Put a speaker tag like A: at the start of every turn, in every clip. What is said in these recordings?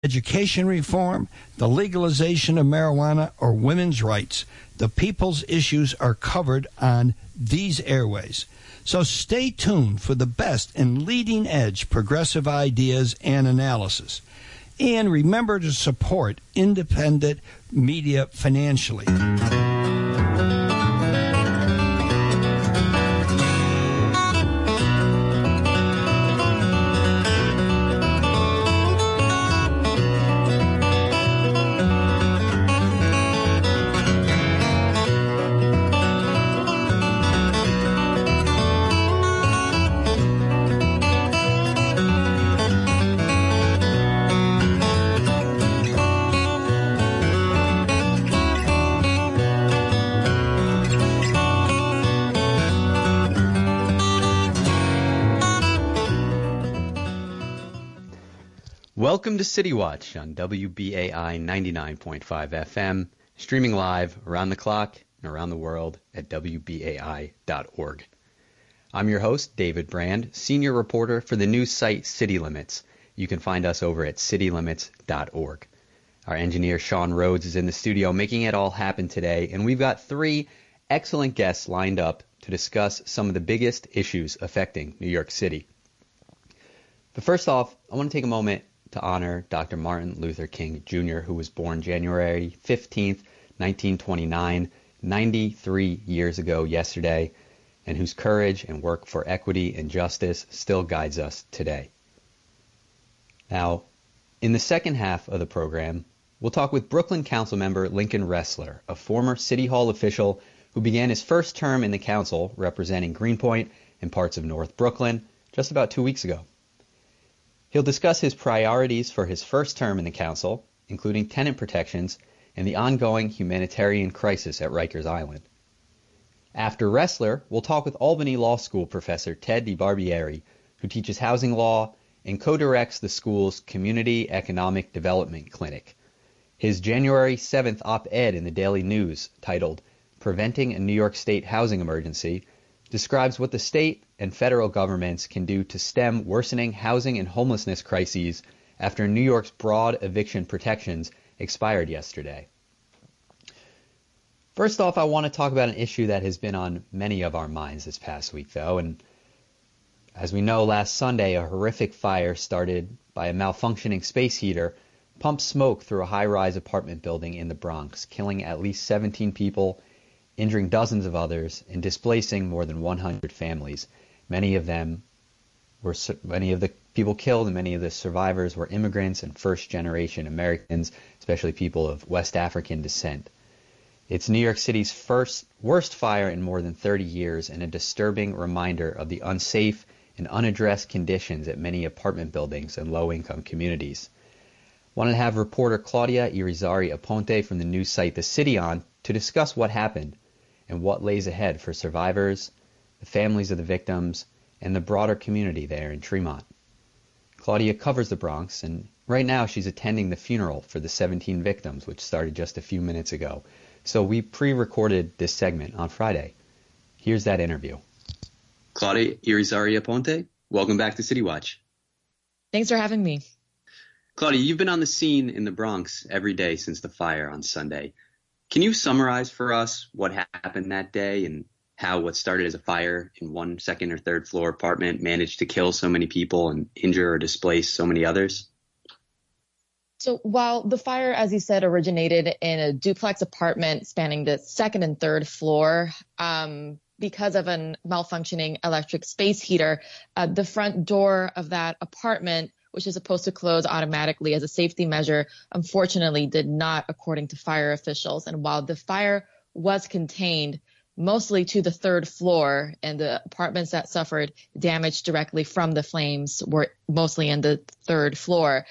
A: education reform, the legalization of marijuana, or women's rights. The people's issues are covered on these airways. So stay tuned for the best and leading-edge progressive ideas and analysis. And remember to support independent media financially.
B: Welcome to City Watch on WBAI 99.5 FM, streaming live around the clock and around the world at WBAI.org. I'm your host, David Brand, senior reporter for the news site City Limits. You can find us over at citylimits.org. Our engineer, Sean Rhodes, is in the studio making it all happen today, and we've got three excellent guests lined up to discuss some of the biggest issues affecting New York City. But first off, I want to take a moment to honor Dr. Martin Luther King Jr., who was born January 15th, 1929, 93 years ago yesterday, and whose courage and work for equity and justice still guides us today. Now, in the second half of the program, we'll talk with Brooklyn Councilmember Lincoln Ressler, a former City Hall official who began his first term in the council representing Greenpoint and parts of North Brooklyn just about 2 weeks ago. He'll discuss his priorities for his first term in the council, including tenant protections and the ongoing humanitarian crisis at Rikers Island. After Ressler, we'll talk with Albany Law School professor Ted DiBarbieri, who teaches housing law and co-directs the school's Community Economic Development Clinic. His January 7th op-ed in the Daily News, titled "Preventing a New York State Housing Emergency," describes what the state and federal governments can do to stem worsening housing and homelessness crises after New York's broad eviction protections expired yesterday. First off, I want to talk about an issue that has been on many of our minds this past week, though. And as we know, last Sunday, a horrific fire started by a malfunctioning space heater pumped smoke through a high-rise apartment building in the Bronx, killing at least 17 people, injuring dozens of others, and displacing more than 100 families. Many of the people killed and many of the survivors were immigrants and first-generation Americans, especially people of West African descent. It's New York City's worst fire in more than 30 years and a disturbing reminder of the unsafe and unaddressed conditions at many apartment buildings and low-income communities. Wanted to have reporter Claudia Irizarry Aponte from the news site The City on to discuss what happened and what lays ahead for survivors, the families of the victims, and the broader community there in Tremont. Claudia covers the Bronx, and right now she's attending the funeral for the 17 victims, which started just a few minutes ago. So we pre-recorded this segment on Friday. Here's that interview. Claudia Irizarry Aponte, welcome back to City Watch.
C: Thanks for having me.
B: Claudia, you've been on the scene in the Bronx every day since the fire on Sunday. Can you summarize for us what happened that day and how what started as a fire in one second or third floor apartment managed to kill so many people and injure or displace so many others?
C: So while the fire, as you said, originated in a duplex apartment spanning the second and third floor, because of a malfunctioning electric space heater, the front door of that apartment, which is supposed to close automatically as a safety measure, unfortunately did not, according to fire officials. And while the fire was contained mostly to the third floor, and the apartments that suffered damage directly from the flames were mostly in the third floor,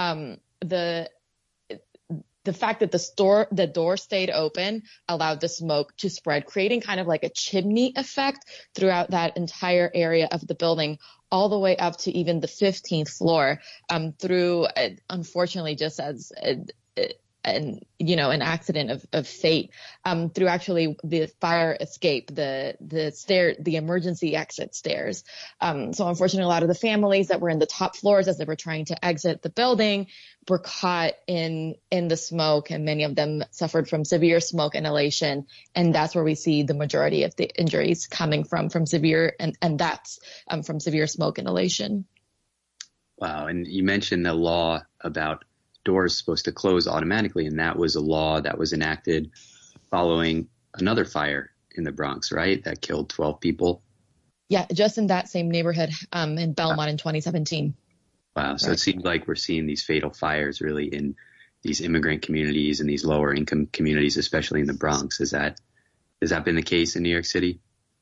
C: the fact that the door stayed open allowed the smoke to spread, creating kind of like a chimney effect throughout that entire area of the building, all the way up to even the 15th floor, through, unfortunately, just as an accident of fate, through actually the fire escape, the emergency exit stairs. So unfortunately, a lot of the families that were in the top floors as they were trying to exit the building were caught in the smoke, and many of them suffered from severe smoke inhalation. And that's where we see the majority of the injuries coming from severe, and that's from severe smoke inhalation.
B: Wow. And you mentioned the law about doors supposed to close automatically, and that was a law that was enacted following another fire in the Bronx, right? That killed 12 people.
C: Yeah, just in that same neighborhood in Belmont in 2017.
B: Wow. So It seems like we're seeing these fatal fires really in these immigrant communities and these lower income communities, especially in the Bronx. Has that been the case in New York City?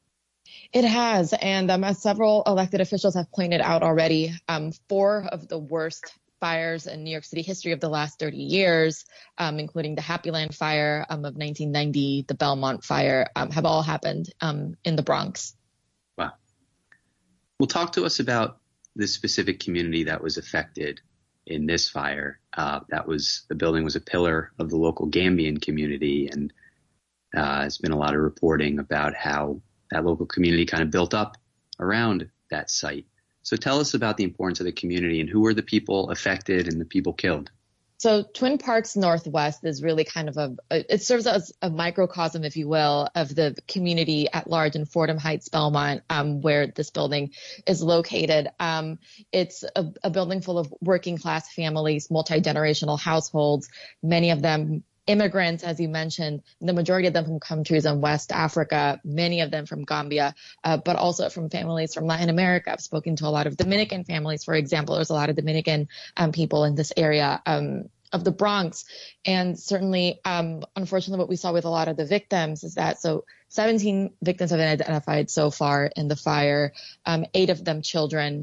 C: It has. And as several elected officials have pointed out already, 4 of the worst fires in New York City history of the last 30 years, including the Happy Land fire of 1990, the Belmont fire, have all happened in the Bronx.
B: Wow. Well, talk to us about this specific community that was affected in this fire. The building was a pillar of the local Gambian community, and there's been a lot of reporting about how that local community kind of built up around that site. So tell us about the importance of the community and who were the people affected and the people killed.
C: So Twin Parks Northwest is really kind of it serves as a microcosm, if you will, of the community at large in Fordham Heights, Belmont, where this building is located. It's a building full of working class families, multi-generational households, many of them immigrants, as you mentioned, the majority of them from countries in West Africa, many of them from Gambia, but also from families from Latin America. I've spoken to a lot of Dominican families, for example. There's a lot of Dominican people in this area of the Bronx. And certainly, unfortunately, what we saw with a lot of the victims is that 17 victims have been identified so far in the fire, 8 of them children.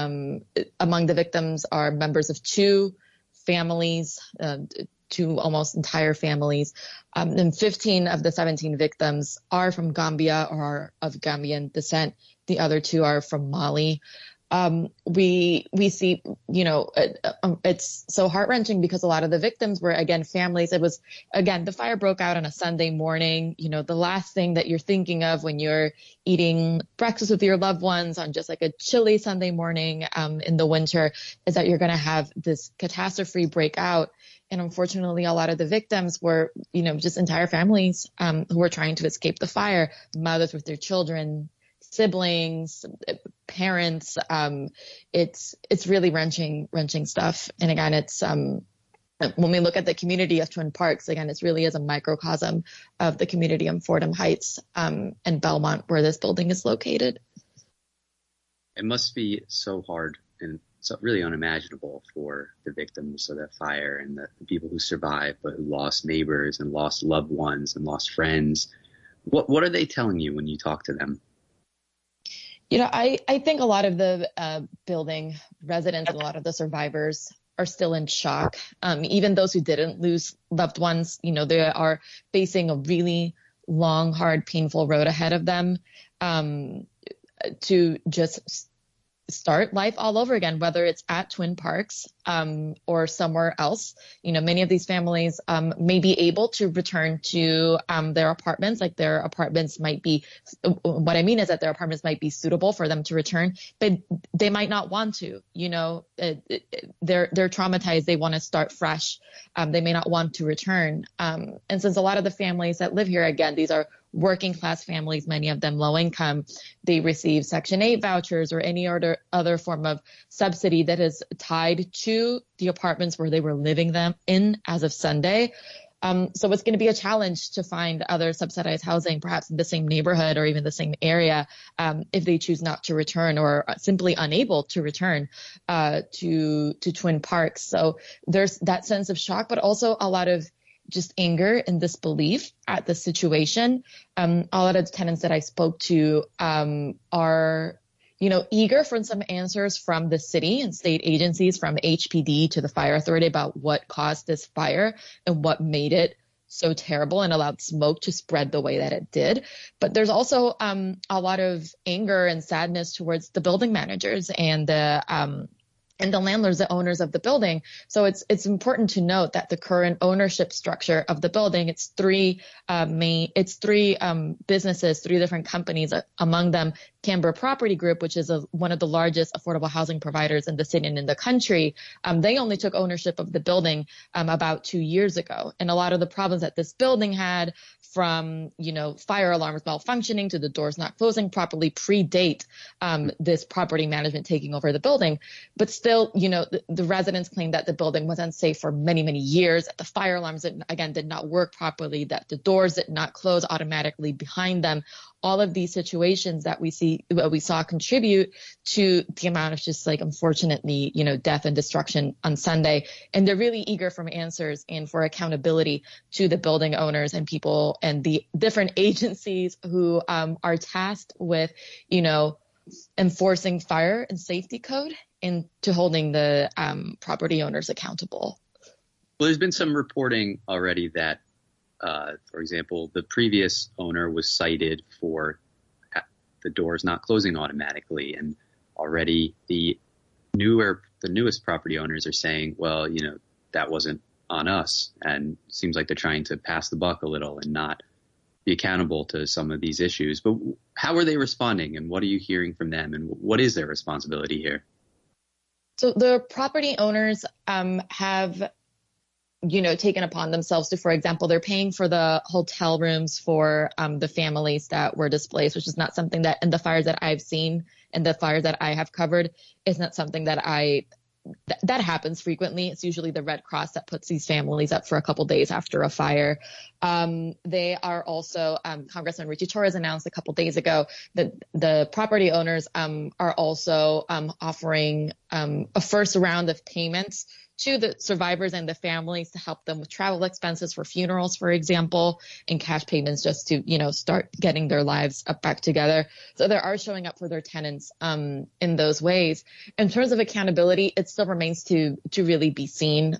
C: Among the victims are members of 2 families, 2 almost entire families. And 15 of the 17 victims are from Gambia or are of Gambian descent. The other 2 are from Mali. We see, it's so heart-wrenching because a lot of the victims were, again, families. It was, again, the fire broke out on a Sunday morning. The last thing that you're thinking of when you're eating breakfast with your loved ones on just like a chilly Sunday morning in the winter is that you're going to have this catastrophe break out. And unfortunately, a lot of the victims were, just entire families who were trying to escape the fire, mothers with their children, siblings, parents. It's really wrenching stuff. And again, it's when we look at the community of Twin Parks, again, it really is a microcosm of the community in Fordham Heights and Belmont, where this building is located.
B: It must be so hard and so really unimaginable for the victims of that fire and the people who survived, but who lost neighbors and lost loved ones and lost friends. What are they telling you when you talk to them?
C: I think a lot of the building residents and a lot of the survivors are still in shock. Even those who didn't lose loved ones, they are facing a really long, hard, painful road ahead of them to just start life all over again, whether it's at Twin Parks or somewhere else. Many of these families may be able to return to their apartments. Like their apartments might be, what I mean is that their apartments might be suitable for them to return, but they might not want to. They're traumatized. They want to start fresh. They may not want to return. And since a lot of the families that live here, again, these are working class families, many of them low income, they receive Section 8 vouchers or any other form of subsidy that is tied to the apartments where they were living them in as of Sunday. So it's going to be a challenge to find other subsidized housing, perhaps in the same neighborhood or even the same area, if they choose not to return or simply unable to return to Twin Parks. So there's that sense of shock, but also a lot of just anger and disbelief at the situation. A lot of the tenants that I spoke to are, eager for some answers from the city and state agencies, from HPD to the fire authority, about what caused this fire and what made it so terrible and allowed smoke to spread the way that it did. But there's also a lot of anger and sadness towards the building managers and the and the landlords, the owners of the building. So it's important to note that the current ownership structure of the building, it's three businesses, three different companies, among them Canberra Property Group, which is one of the largest affordable housing providers in the city and in the country. They only took ownership of the building about 2 years ago. And a lot of the problems that this building had, from, fire alarms malfunctioning to the doors not closing properly, predate this property management taking over the building. But still, the residents claimed that the building was unsafe for many, many years, that the fire alarms, did not work properly, that the doors did not close automatically behind them. All of these situations that we saw contribute to the amount of just unfortunately, death and destruction on Sunday. And they're really eager for answers and for accountability to the building owners and people and the different agencies who are tasked with, enforcing fire and safety code and to holding the property owners accountable.
D: Well, there's been some reporting already that, for example, the previous owner was cited for the doors not closing automatically, and already the newest property owners are saying, well, that wasn't on us, and it seems like they're trying to pass the buck a little and not be accountable to some of these issues. But how are they responding, and what are you hearing from them, and what is their responsibility here?
C: So the property owners have taken upon themselves to, for example, they're paying for the hotel rooms for the families that were displaced, which is not something that, in the fires that I've seen and the fires that I have covered, is not something that that happens frequently. It's usually the Red Cross that puts these families up for a couple days after a fire. They are also, Congressman Richie Torres announced a couple days ago that the property owners are also offering a first round of payments to the survivors and the families to help them with travel expenses for funerals, for example, and cash payments just to, start getting their lives back together. So they are showing up for their tenants in those ways. In terms of accountability, it still remains to really be seen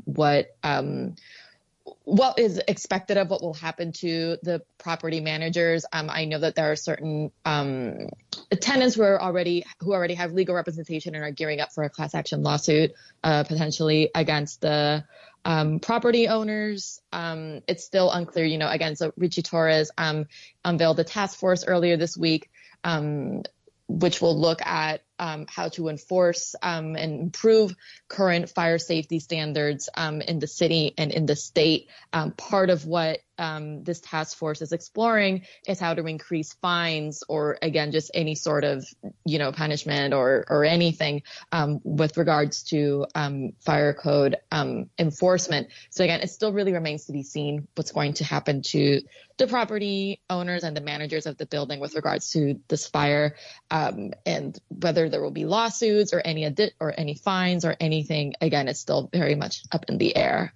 C: what is expected of what will happen to the property managers. I know that there are certain tenants who already have legal representation and are gearing up for a class action lawsuit, potentially against the property owners. It's still unclear, again, so Richie Torres unveiled a task force earlier this week, which will look at how to enforce and improve current fire safety standards in the city and in the state. Part of what this task force is exploring is how to increase fines, or again, just any sort of, punishment or anything with regards to fire code enforcement. So again, it still really remains to be seen what's going to happen to the property owners and the managers of the building with regards to this fire, and whether there will be lawsuits or any fines or anything. Again, it's still very much up in the air.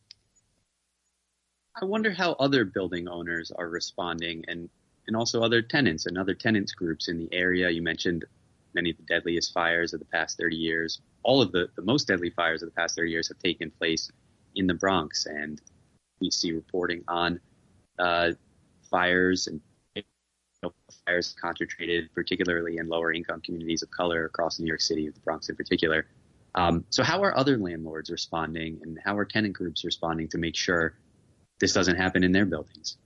D: I wonder how other building owners are responding, and also other tenants and other tenants groups in the area. You mentioned many of the deadliest fires of the past 30 years. All of the most deadly fires of the past 30 years have taken place in the Bronx, and we see reporting on fires and fires concentrated particularly in lower income communities of color across New York City, the Bronx in particular. So how are other landlords responding, and how are tenant groups responding to make sure this doesn't happen in their buildings?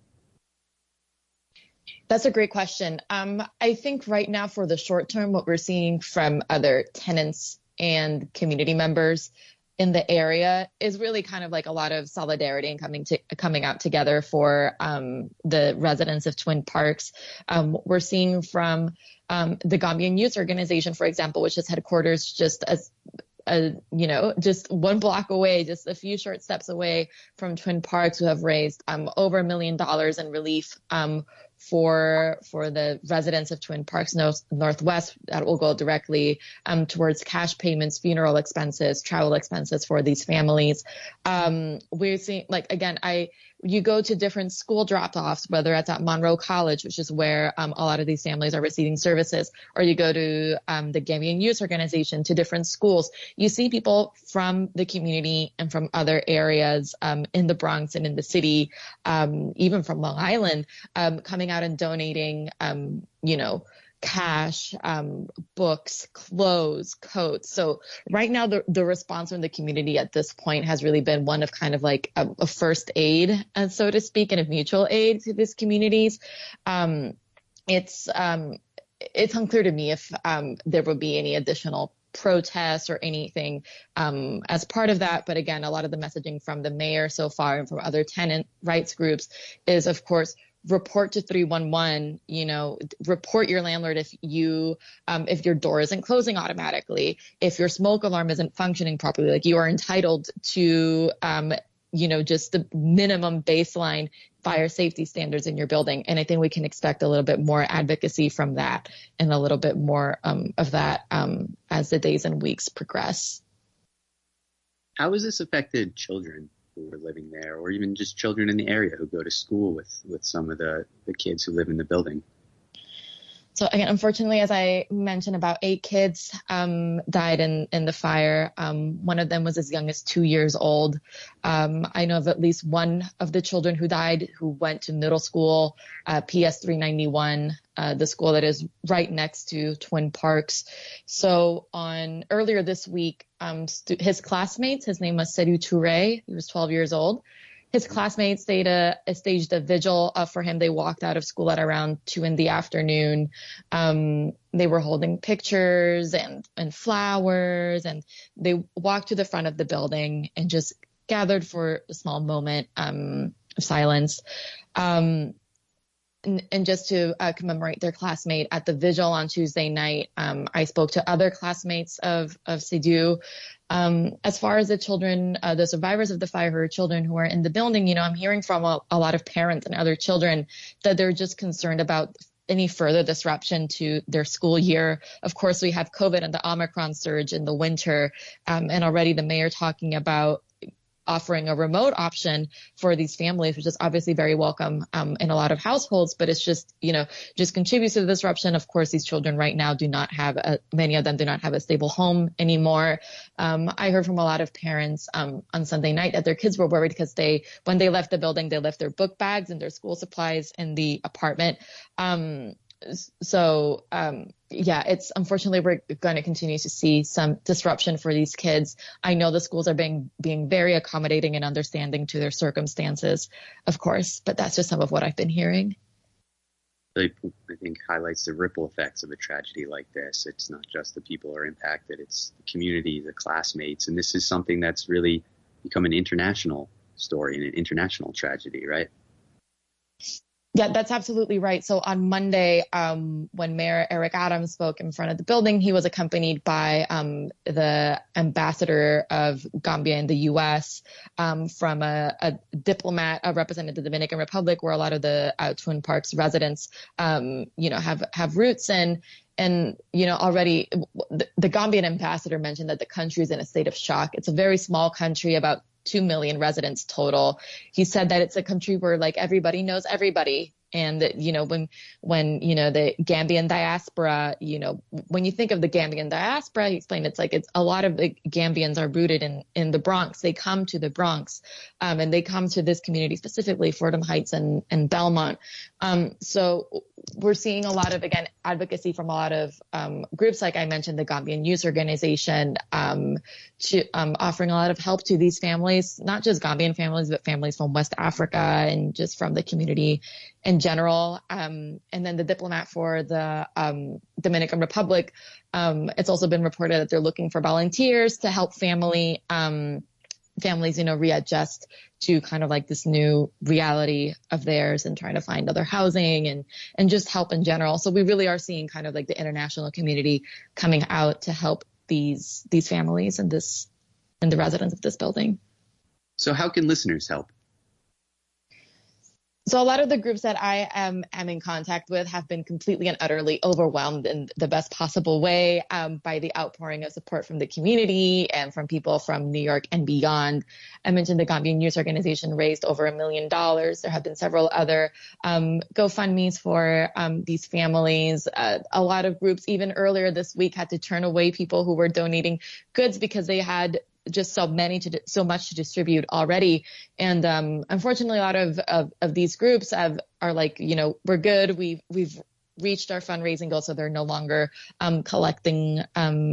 C: That's a great question. I think right now, for the short term, what we're seeing from other tenants and community members in the area is really kind of like a lot of solidarity and coming out together for the residents of Twin Parks. We're seeing from the Gambian Youth Organization, for example, which is headquarters just just one block away, just a few short steps away from Twin Parks, who have raised over $1 million in relief for the residents of Twin Parks Northwest that will go directly towards cash payments, funeral expenses, travel expenses for these families. We're seeing, you go to different school drop-offs, whether it's at Monroe College, which is where a lot of these families are receiving services, or you go to the Gambian Youth Organization, to different schools. You see people from the community and from other areas in the Bronx and in the city, even from Long Island, coming out and donating, cash, books, clothes, coats. So right now, the response from the community at this point has really been one of kind of like a first aid, so to speak, and of mutual aid to these communities. It's unclear to me if there will be any additional protests or anything as part of that. But again, a lot of the messaging from the mayor so far and from other tenant rights groups is, of course, report to 311, report your landlord if your door isn't closing automatically, if your smoke alarm isn't functioning properly. Like, you are entitled to, just the minimum baseline fire safety standards in your building. And I think we can expect a little bit more advocacy from that and a little bit more of that as the days and weeks progress.
D: How has this affected children who are living there, or even just children in the area who go to school with some of the kids who live in the building?
C: So again, unfortunately, as I mentioned, about 8 kids died in the fire. One of them was as young as 2 years old. I know of at least one of the children who died who went to middle school, PS 391, the school that is right next to Twin Parks. So earlier this week, his classmates, his name was Seydou Touré, he was 12 years old. His classmates staged a vigil for him. They walked out of school at around 2 p.m. They were holding pictures and flowers, and they walked to the front of the building and just gathered for a small moment of silence. And just to commemorate their classmate at the vigil on Tuesday night, I spoke to other classmates of Seydou. As far as the children, the survivors of the fire who are children who are in the building, I'm hearing from a lot of parents and other children that they're just concerned about any further disruption to their school year. Of course, we have COVID and the Omicron surge in the winter, and already the mayor talking about offering a remote option for these families, which is obviously very welcome in a lot of households, but it's just contributes to the disruption. Of course, these children right now many of them do not have a stable home anymore. I heard from a lot of parents on Sunday night that their kids were worried because when they left the building, they left their book bags and their school supplies in the apartment. It's unfortunately, we're going to continue to see some disruption for these kids. I know the schools are being very accommodating and understanding to their circumstances, of course, but that's just some of what I've been hearing.
D: I think highlights the ripple effects of a tragedy like this. It's not just the people who are impacted, it's the community, the classmates, and this is something that's really become an international story and an international tragedy, right?
C: Yeah, that's absolutely right. So on Monday, when Mayor Eric Adams spoke in front of the building, he was accompanied by the ambassador of Gambia in the U.S., from a diplomat representing the Dominican Republic, where a lot of the Twin Parks residents, have roots in. And, already the Gambian ambassador mentioned that the country is in a state of shock. It's a very small country, about 2 million residents total. He said that it's a country where everybody knows everybody. And, when the Gambian diaspora, when you think of the Gambian diaspora, he explained it's a lot of the Gambians are rooted in the Bronx. They come to the Bronx, and they come to this community, specifically Fordham Heights and Belmont. So we're seeing a lot of, again, advocacy from a lot of groups, like I mentioned, the Gambian Youth Organization, offering a lot of help to these families, not just Gambian families, but families from West Africa and just from the community in general. And then the diplomat for the Dominican Republic, it's also been reported that they're looking for volunteers to help families, readjust to kind of this new reality of theirs and trying to find other housing and just help in general. So we really are seeing kind of the international community coming out to help these families and the residents of this building.
D: So how can listeners help?
C: So a lot of the groups that I am in contact with have been completely and utterly overwhelmed in the best possible way by the outpouring of support from the community and from people from New York and beyond. I mentioned the Gambian Youth Organization raised over $1 million. There have been several other GoFundMes for these families. A lot of groups, even earlier this week, had to turn away people who were donating goods because they had just so much to distribute already. And unfortunately, a lot of these groups are we're good. We've reached our fundraising goal, so they're no longer collecting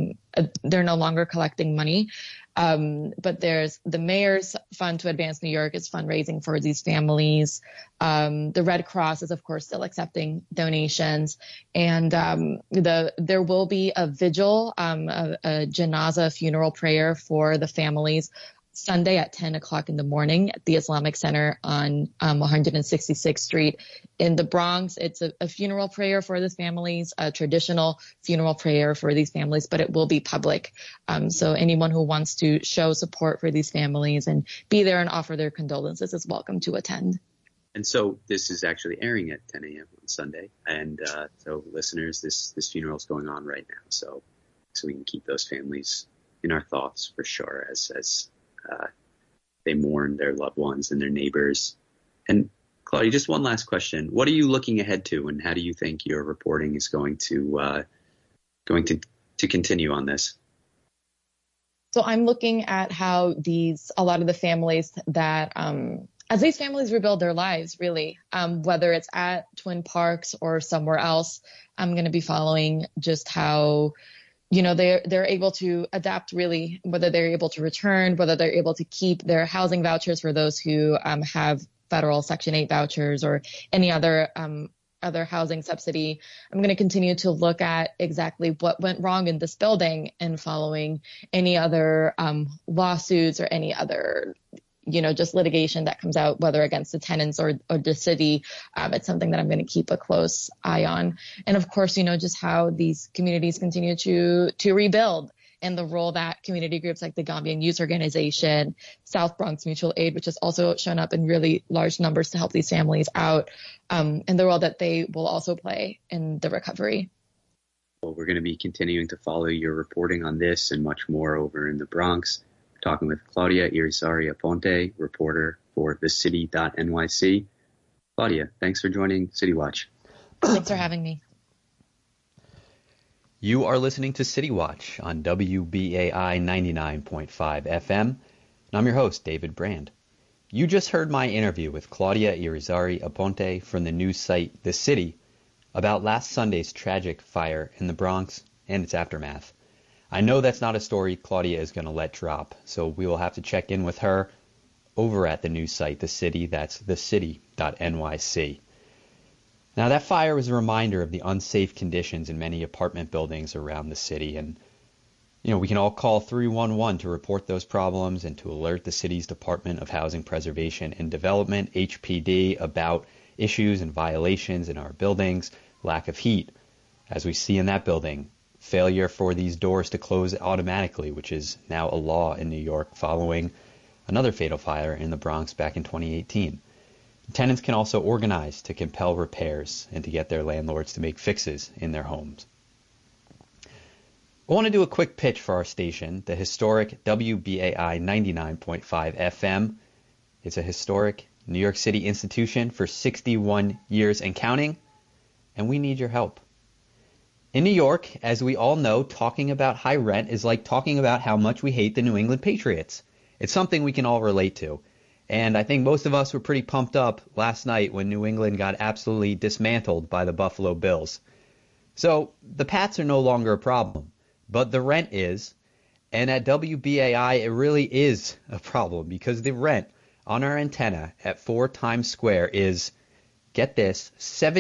C: money. But there's the Mayor's Fund to Advance New York is fundraising for these families. The Red Cross is, of course, still accepting donations. And there will be a vigil, a janaza funeral prayer for the families Sunday at 10 o'clock in the morning at the Islamic Center on 166th Street in the Bronx. It's a funeral prayer for these families, a traditional funeral prayer for these families, but it will be public. So anyone who wants to show support for these families and be there and offer their condolences is welcome to attend.
D: And so this is actually airing at 10 a.m. on Sunday. And so listeners, this funeral is going on right now. So we can keep those families in our thoughts for sure as they mourn their loved ones and their neighbors. And Claudia, just one last question. What are you looking ahead to, and how do you think your reporting is going to continue on this?
C: So I'm looking at how a lot of the families that, as these families rebuild their lives, really, whether it's at Twin Parks or somewhere else, I'm going to be following just how, they're able to adapt, really, whether they're able to return, whether they're able to keep their housing vouchers for those who have federal Section 8 vouchers or any other housing subsidy. I'm going to continue to look at exactly what went wrong in this building and following any other lawsuits or any other just litigation that comes out, whether against the tenants or the city. It's something that I'm going to keep a close eye on. And of course, just how these communities continue to rebuild, and the role that community groups like the Gambian Youth Organization, South Bronx Mutual Aid, which has also shown up in really large numbers to help these families out, and the role that they will also play in the recovery.
D: Well, we're going to be continuing to follow your reporting on this and much more over in the Bronx. Talking with Claudia Irizarry Aponte, reporter for thecity.nyc. Claudia, thanks for joining City Watch.
C: Thanks for having me.
B: You are listening to City Watch on WBAI 99.5 FM, and I'm your host, David Brand. You just heard my interview with Claudia Irizarry Aponte from the news site The City about last Sunday's tragic fire in the Bronx and its aftermath. I know that's not a story Claudia is going to let drop, so we will have to check in with her over at the news site The City. That's thecity.nyc. Now, that fire was a reminder of the unsafe conditions in many apartment buildings around the city. And, we can all call 311 to report those problems and to alert the city's Department of Housing Preservation and Development, HPD, about issues and violations in our buildings, lack of heat, as we see in that building, failure for these doors to close automatically, which is now a law in New York following another fatal fire in the Bronx back in 2018. Tenants can also organize to compel repairs and to get their landlords to make fixes in their homes. I want to do a quick pitch for our station, the historic WBAI 99.5 FM. It's a historic New York City institution for 61 years and counting, and we need your help. In New York, as we all know, talking about high rent is like talking about how much we hate the New England Patriots. It's something we can all relate to. And I think most of us were pretty pumped up last night when New England got absolutely dismantled by the Buffalo Bills. So the Pats are no longer a problem, but the rent is. And at WBAI, it really is a problem because the rent on our antenna at 4 Times Square is, get this,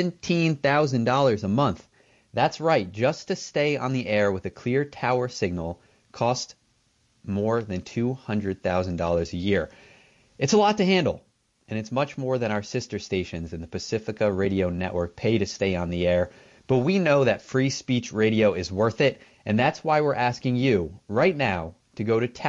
B: $17,000 a month. That's right, just to stay on the air with a clear tower signal costs more than $200,000 a year. It's a lot to handle, and it's much more than our sister stations in the Pacifica Radio Network pay to stay on the air. But we know that free speech radio is worth it, and that's why we're asking you right now to go to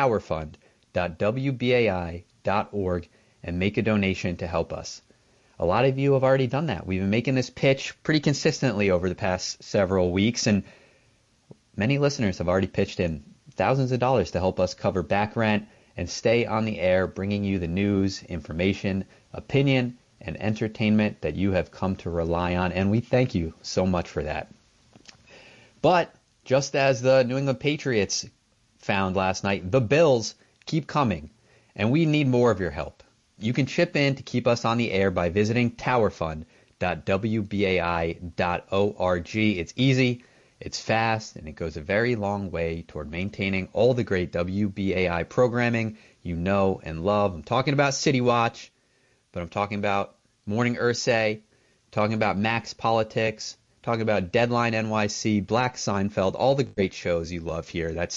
B: towerfund.wbai.org and make a donation to help us. A lot of you have already done that. We've been making this pitch pretty consistently over the past several weeks, and many listeners have already pitched in thousands of dollars to help us cover back rent and stay on the air, bringing you the news, information, opinion, and entertainment that you have come to rely on, and we thank you so much for that. But just as the New England Patriots found last night, the Bills keep coming, and we need more of your help. You can chip in to keep us on the air by visiting TowerFund, www.wbai.org. It's easy, it's fast, and it goes a very long way toward maintaining all the great WBAI programming you know and love. I'm talking about City Watch, but I'm talking about Morning Ursay, talking about Max Politics, talking about Deadline NYC, Black Seinfeld, all the great shows you love here. That's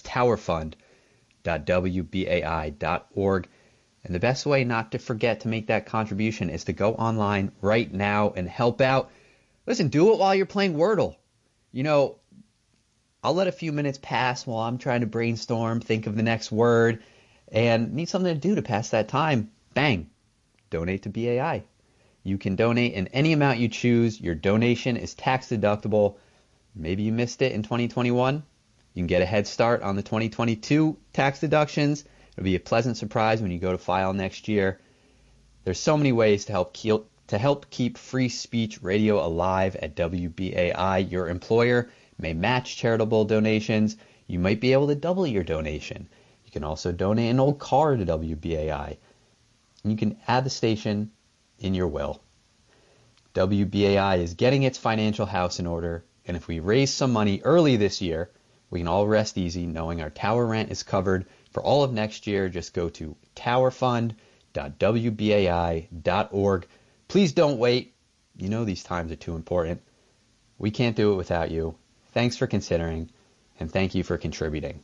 B: towerfund.wbai.org. And the best way not to forget to make that contribution is to go online right now and help out. Listen, do it while you're playing Wordle. You know, I'll let a few minutes pass while I'm trying to brainstorm, think of the next word, and need something to do to pass that time. Bang, donate to BAI. You can donate in any amount you choose. Your donation is tax deductible. Maybe you missed it in 2021. You can get a head start on the 2022 tax deductions. It'll be a pleasant surprise when you go to file next year. There's so many ways to help keep free speech radio alive at WBAI. Your employer may match charitable donations. You might be able to double your donation. You can also donate an old car to WBAI. And you can add the station in your will. WBAI is getting its financial house in order, and if we raise some money early this year, we can all rest easy knowing our tower rent is covered for all of next year. Just go to towerfund.wbai.org. Please don't wait. You know these times are too important. We can't do it without you. Thanks for considering, and thank you for contributing.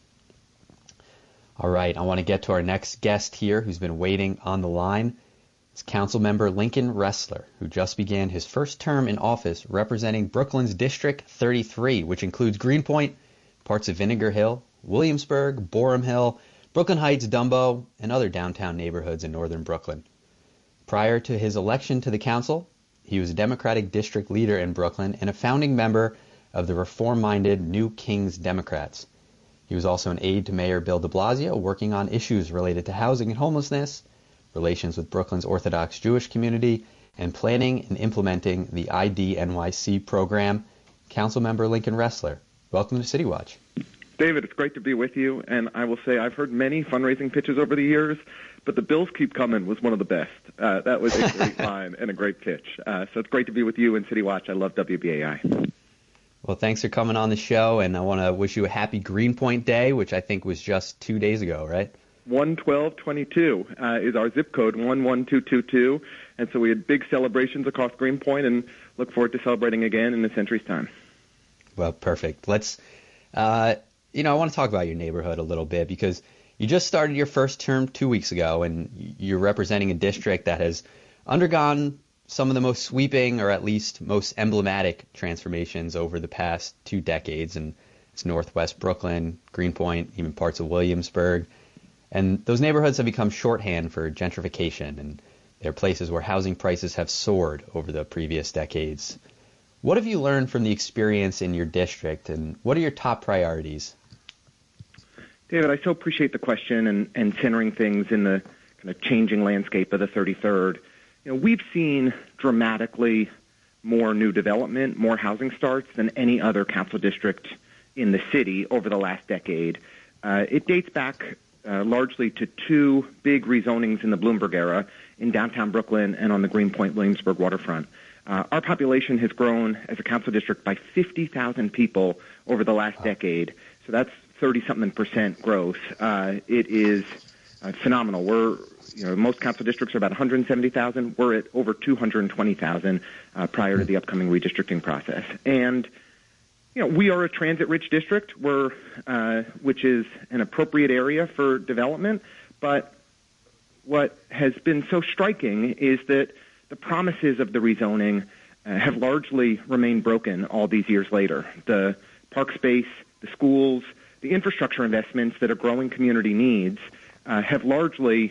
B: All right, I want to get to our next guest here who's been waiting on the line. It's Councilmember Lincoln Ressler, who just began his first term in office representing Brooklyn's District 33, which includes Greenpoint, parts of Vinegar Hill, Williamsburg, Boerum Hill, Brooklyn Heights, Dumbo, and other downtown neighborhoods in northern Brooklyn. Prior to his election to the council, he was a Democratic district leader in Brooklyn and a founding member of the reform-minded New Kings Democrats. He was also an aide to Mayor Bill de Blasio, working on issues related to housing and homelessness, relations with Brooklyn's Orthodox Jewish community, and planning and implementing the IDNYC program. Councilmember Lincoln Ressler, welcome to City Watch.
E: David, it's great to be with you, and I will say I've heard many fundraising pitches over the years, but the bills keep coming was one of the best. That was a great line and a great pitch. So it's great to be with you in City Watch. I love WBAI.
B: Well, thanks for coming on the show, and I want to wish you a happy Greenpoint Day, which I think was just 2 days ago, right?
E: 11222 is our zip code, 11222, and so we had big celebrations across Greenpoint and look forward to celebrating again in a century's time.
B: Well, perfect. Let's, I want to talk about your neighborhood a little bit because you just started your first term 2 weeks ago, and you're representing a district that has undergone some of the most sweeping, or at least most emblematic, transformations over the past 2 decades, and it's Northwest Brooklyn, Greenpoint, even parts of Williamsburg. And those neighborhoods have become shorthand for gentrification, and they're places where housing prices have soared over the previous decades. What have you learned from the experience in your district, and what are your top priorities?
E: David, I so appreciate the question and centering things in the kind of changing landscape of the 33rd. We've seen dramatically more new development, more housing starts than any other council district in the city over the last decade. It dates back largely to 2 big rezonings in the Bloomberg era in downtown Brooklyn and on the Greenpoint Williamsburg waterfront. Our population has grown as a council district by 50,000 people over the last decade, so that's 30-something% growth. It is phenomenal. Most council districts are about 170,000. We're at over 220,000 prior to the upcoming redistricting process. And we are a transit-rich district, which is an appropriate area for development. But what has been so striking is that the promises of the rezoning have largely remained broken all these years later. The park space, the schools, the infrastructure investments that are growing community needs have largely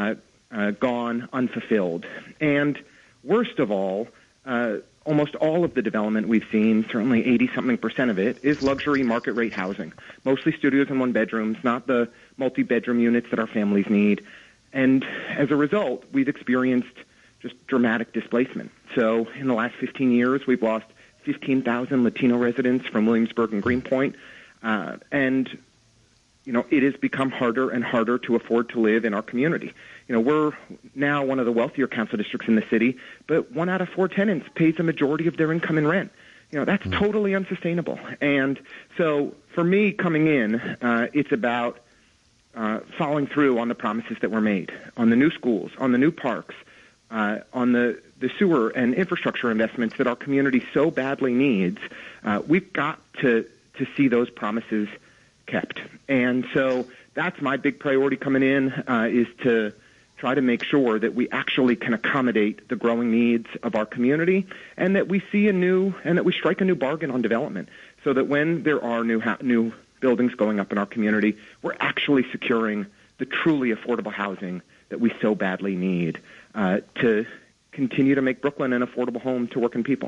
E: gone unfulfilled. And worst of all, almost all of the development we've seen, certainly 80-something% of it, is luxury market rate housing, mostly studios and 1-bedrooms, not the multi-bedroom units that our families need. And as a result, we've experienced just dramatic displacement. So in the last 15 years, we've lost 15,000 Latino residents from Williamsburg and Greenpoint. And it has become harder and harder to afford to live in our community. We're now one of the wealthier council districts in the city, but 1 out of 4 tenants pays the majority of their income in rent. That's totally unsustainable. And so for me coming in, it's about following through on the promises that were made, on the new schools, on the new parks, on the sewer and infrastructure investments that our community so badly needs. We've got to see those promises kept. And so that's my big priority coming in, is to try to make sure that we actually can accommodate the growing needs of our community, and that we see that we strike a new bargain on development, so that when there are new buildings going up in our community, we're actually securing the truly affordable housing that we so badly need to continue to make Brooklyn an affordable home to working people.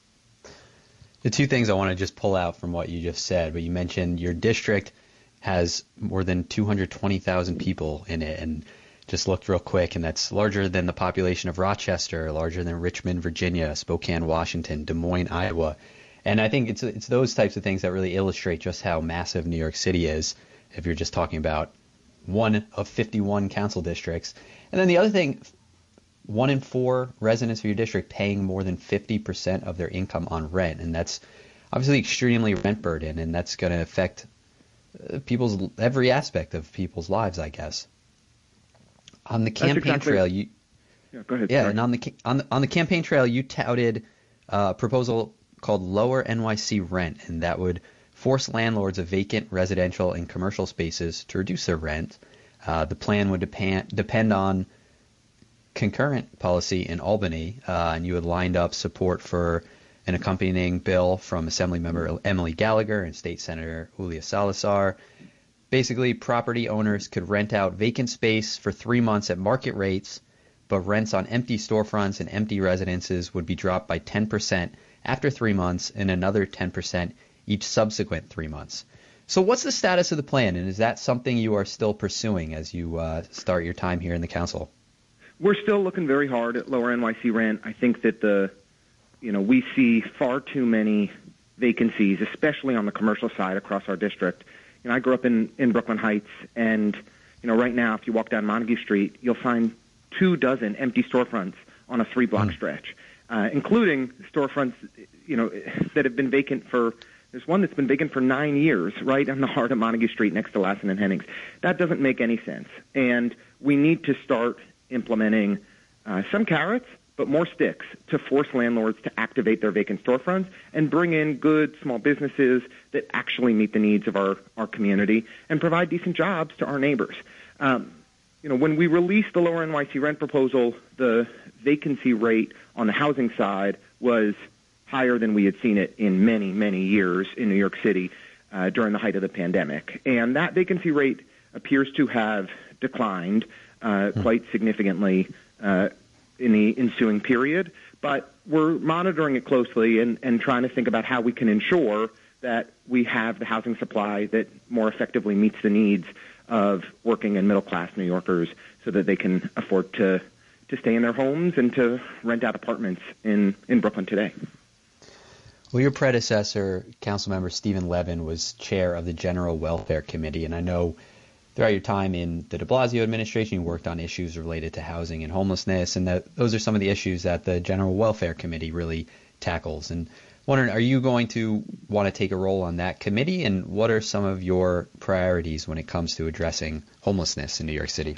B: The two things I want to just pull out from what you just said, but you mentioned your district has more than 220,000 people in it, and just looked real quick, and that's larger than the population of Rochester, larger than Richmond, Virginia, Spokane, Washington, Des Moines, Iowa. And I think it's those types of things that really illustrate just how massive New York City is, if you're just talking about one of 51 council districts. And then the other thing, 1 in 4 residents of your district paying more than 50% of their income on rent. And that's obviously extremely rent burden, and that's going to affect every aspect of people's lives, I guess. On the campaign trail,
E: go ahead.
B: Yeah,
E: sorry.
B: and on the campaign trail, you touted a proposal called Lower NYC Rent, and that would force landlords of vacant residential and commercial spaces to reduce their rent. The plan would depend on concurrent policy in Albany, and you had lined up support for an accompanying bill from Assemblymember Emily Gallagher and State Senator Julia Salazar. Basically, property owners could rent out vacant space for 3 months at market rates, but rents on empty storefronts and empty residences would be dropped by 10% after 3 months and another 10% each subsequent 3 months. So what's the status of the plan, and is that something you are still pursuing as you start your time here in the council?
E: We're still looking very hard at Lower NYC Rent. I think that we see far too many vacancies, especially on the commercial side across our district. I grew up in Brooklyn Heights, and right now, if you walk down Montague Street, you'll find 24 empty storefronts on a 3-block stretch, including storefronts, that have been vacant for. There's one that's been vacant for 9 years, right on the heart of Montague Street, next to Lassen and Hennings. That doesn't make any sense, and we need to start implementing some carrots, but more sticks to force landlords to activate their vacant storefronts and bring in good small businesses that actually meet the needs of our community and provide decent jobs to our neighbors. When we released the Lower NYC Rent proposal, the vacancy rate on the housing side was higher than we had seen it in many, many years in New York City during the height of the pandemic. And that vacancy rate appears to have declined quite significantly in the ensuing period, but we're monitoring it closely and trying to think about how we can ensure that we have the housing supply that more effectively meets the needs of working and middle-class New Yorkers so that they can afford to stay in their homes and to rent out apartments in Brooklyn today.
B: Well, your predecessor, Councilmember Stephen Levin, was chair of the General Welfare Committee, and I know throughout your time in the de Blasio administration, you worked on issues related to housing and homelessness, and those are some of the issues that the General Welfare Committee really tackles. And wondering, are you going to want to take a role on that committee, and what are some of your priorities when it comes to addressing homelessness in New York City?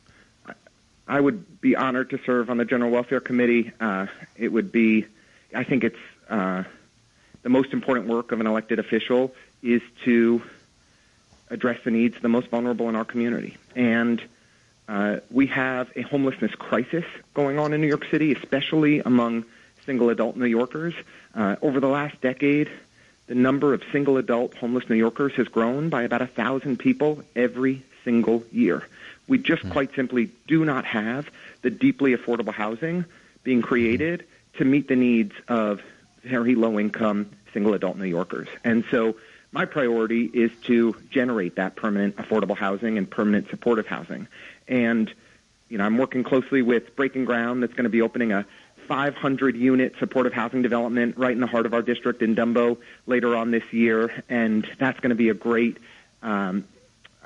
E: I would be honored to serve on the General Welfare Committee. It would be, I think it's the most important work of an elected official is to address the needs of the most vulnerable in our community. And we have a homelessness crisis going on in New York City, especially among single adult New Yorkers. Over the last decade, the number of single adult homeless New Yorkers has grown by about 1,000 people every single year. We just quite simply do not have the deeply affordable housing being created to meet the needs of very low-income single adult New Yorkers. And so my priority is to generate that permanent affordable housing and permanent supportive housing. And, I'm working closely with Breaking Ground that's going to be opening a 500-unit supportive housing development right in the heart of our district in Dumbo later on this year. And that's going to be a great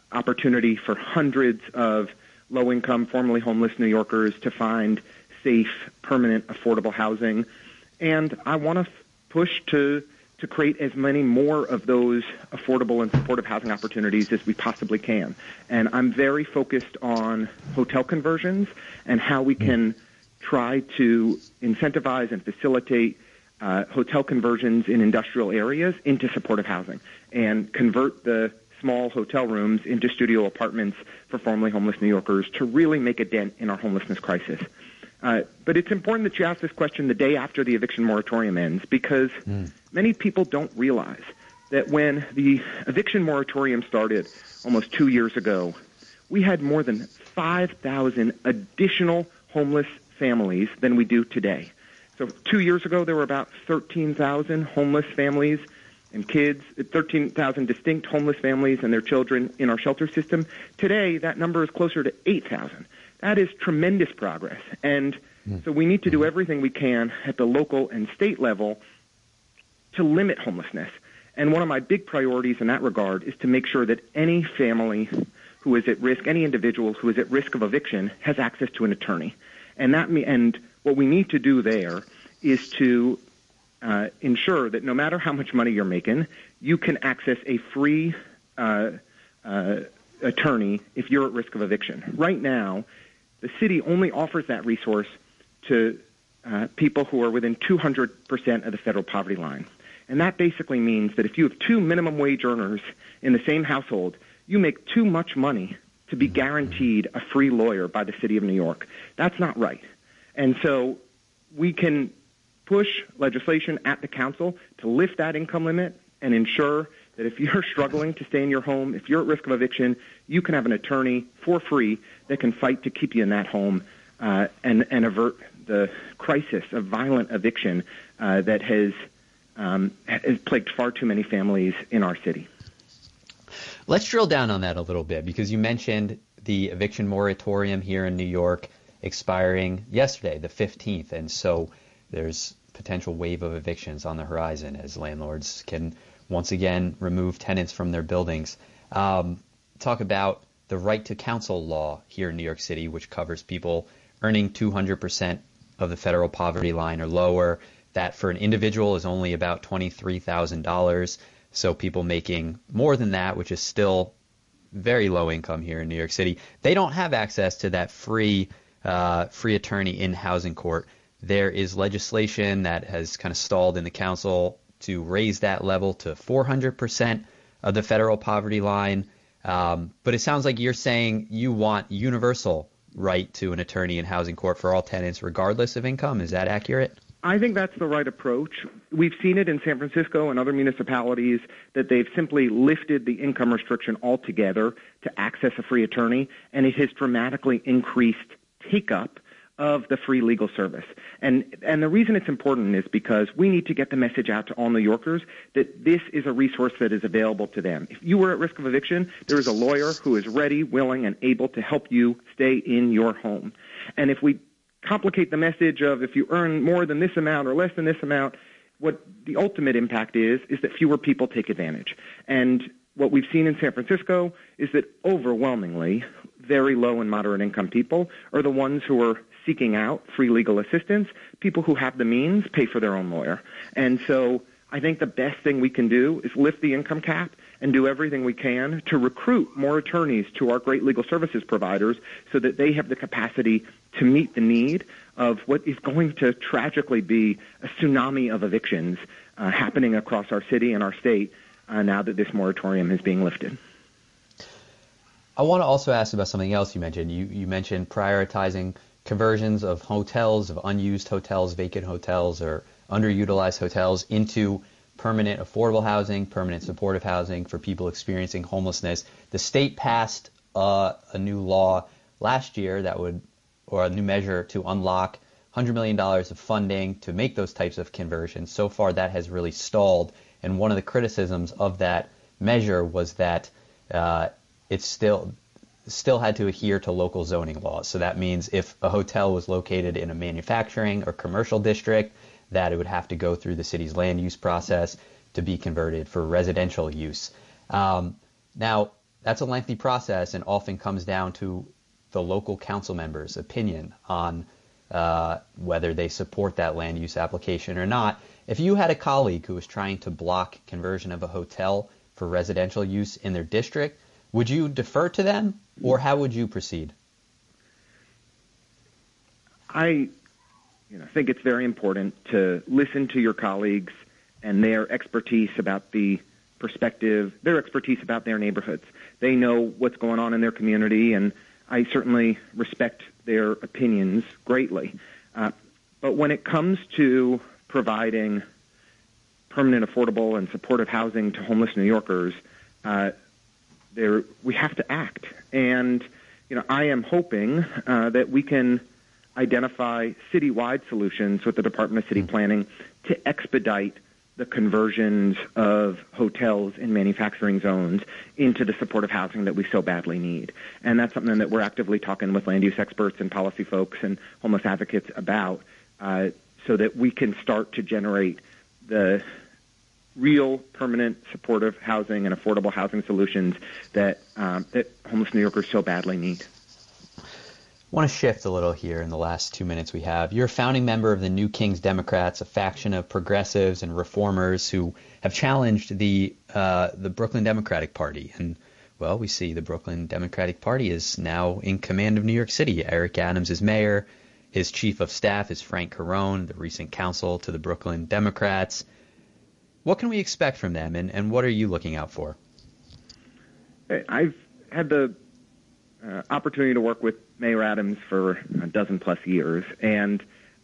E: opportunity for hundreds of low-income, formerly homeless New Yorkers to find safe, permanent, affordable housing. And I want to push to create as many more of those affordable and supportive housing opportunities as we possibly can. And I'm very focused on hotel conversions and how we can try to incentivize and facilitate hotel conversions in industrial areas into supportive housing and convert the small hotel rooms into studio apartments for formerly homeless New Yorkers to really make a dent in our homelessness crisis. But it's important that you ask this question the day after the eviction moratorium ends, because many people don't realize that when the eviction moratorium started almost 2 years ago, we had more than 5,000 additional homeless families than we do today. So 2 years ago, there were about 13,000 homeless families and kids, 13,000 distinct homeless families and their children in our shelter system. Today, that number is closer to 8,000. That is tremendous progress. And so we need to do everything we can at the local and state level to limit homelessness. And one of my big priorities in that regard is to make sure that any family who is at risk, any individual who is at risk of eviction, has access to an attorney. And what we need to do there is to ensure that no matter how much money you're making, you can access a free attorney if you're at risk of eviction. Right now, the city only offers that resource to people who are within 200% of the federal poverty line. And that basically means that if you have two minimum wage earners in the same household, you make too much money to be guaranteed a free lawyer by the city of New York. That's not right. And so we can push legislation at the council to lift that income limit and ensure that if you're struggling to stay in your home, if you're at risk of eviction, you can have an attorney for free that can fight to keep you in that home and avert the crisis of violent eviction that has plagued far too many families in our city.
B: Let's drill down on that a little bit, because you mentioned the eviction moratorium here in New York expiring yesterday, the 15th, and so there's potential wave of evictions on the horizon as landlords can once again remove tenants from their buildings. Talk about the right to counsel law here in New York City, which covers people earning 200% of the federal poverty line or lower. That for an individual is only about $23,000. So people making more than that, which is still very low income here in New York City, they don't have access to that free attorney in housing court. There is legislation that has kind of stalled in the council to raise that level to 400% of the federal poverty line. But it sounds like you're saying you want universal right to an attorney in housing court for all tenants, regardless of income. Is that accurate?
E: I think that's the right approach. We've seen it in San Francisco and other municipalities that they've simply lifted the income restriction altogether to access a free attorney, and it has dramatically increased take-up of the free legal service. And the reason it's important is because we need to get the message out to all New Yorkers that this is a resource that is available to them. If you were at risk of eviction, there is a lawyer who is ready, willing, and able to help you stay in your home. And if we complicate the message of if you earn more than this amount or less than this amount, what the ultimate impact is that fewer people take advantage. And what we've seen in San Francisco is that overwhelmingly very low and moderate income people are the ones who are seeking out free legal assistance. People who have the means pay for their own lawyer. And so I think the best thing we can do is lift the income cap and do everything we can to recruit more attorneys to our great legal services providers so that they have the capacity to meet the need of what is going to tragically be a tsunami of evictions happening across our city and our state now that this moratorium is being lifted.
B: I want to also ask about something else you mentioned. You mentioned prioritizing conversions of hotels, of unused hotels, vacant hotels, or underutilized hotels into permanent affordable housing, permanent supportive housing for people experiencing homelessness. The state passed a new law last year or a new measure to unlock $100 million of funding to make those types of conversions. So far, that has really stalled. And one of the criticisms of that measure was that it still had to adhere to local zoning laws. So that means if a hotel was located in a manufacturing or commercial district, that it would have to go through the city's land use process to be converted for residential use. Now, that's a lengthy process and often comes down to the local council members' opinion on whether they support that land use application or not. If you had a colleague who was trying to block conversion of a hotel for residential use in their district, would you defer to them, or how would you proceed?
E: I think it's very important to listen to your colleagues and their expertise about the perspective, their expertise about their neighborhoods. They know what's going on in their community, and I certainly respect their opinions greatly. But when it comes to providing permanent, affordable, and supportive housing to homeless New Yorkers, we have to act. And I am hoping that we can identify citywide solutions with the Department of City Planning to expedite the conversions of hotels in manufacturing zones into the supportive housing that we so badly need. And that's something that we're actively talking with land use experts and policy folks and homeless advocates about, so that we can start to generate the real permanent supportive housing and affordable housing solutions that homeless New Yorkers so badly need.
B: I want to shift a little here in the last 2 minutes we have. You're a founding member of the New Kings Democrats, a faction of progressives and reformers who have challenged the Brooklyn Democratic Party. And, well, we see the Brooklyn Democratic Party is now in command of New York City. Eric Adams is mayor. His chief of staff is Frank Carone, the recent counsel to the Brooklyn Democrats. What can we expect from them, and what are you looking out for?
E: I've had the opportunity to work with Mayor Adams for a dozen plus years, and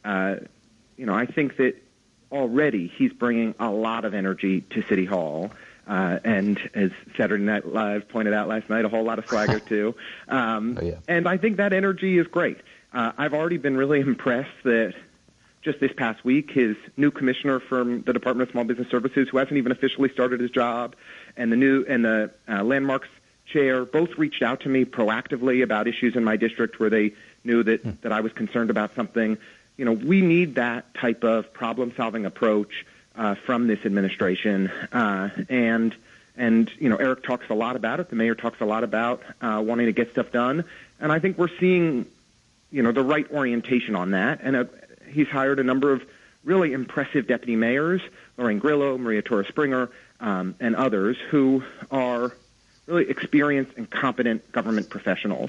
E: I think that already he's bringing a lot of energy to City Hall, and as Saturday Night Live pointed out last night, a whole lot of swagger too. And I think that energy is great. I've already been really impressed that just this past week, his new commissioner from the Department of Small Business Services, who hasn't even officially started his job, and the Landmarks chair both reached out to me proactively about issues in my district where they knew that I was concerned about something. We need that type of problem-solving approach from this administration. And Eric talks a lot about it. The mayor talks a lot about wanting to get stuff done. And I think we're seeing, the right orientation on that. And he's hired a number of really impressive deputy mayors, Lorraine Grillo, Maria Torres-Springer, and others who are really experienced and competent government professionals.